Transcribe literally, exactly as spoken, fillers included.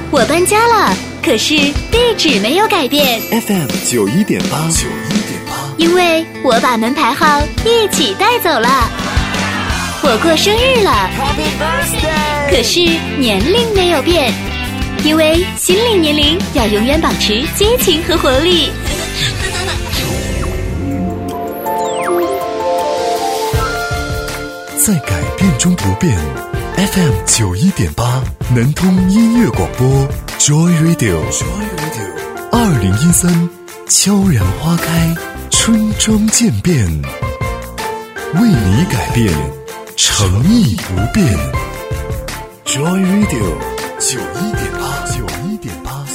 我搬家了，可是地址没有改变。 F M 九一点八，九一点八， 因为我把门牌号一起带走了。我过生日了 Happy birthday！ 可是年龄没有变，因为心理年龄要永远保持激情和活力。 在改变中不变。F M 九一点八，南通音乐广播 Joy Radio。Joy Radio。二零一三，悄然花开，春装渐变，为你改变，诚意不变。Joy Radio 九一点八，九一点八。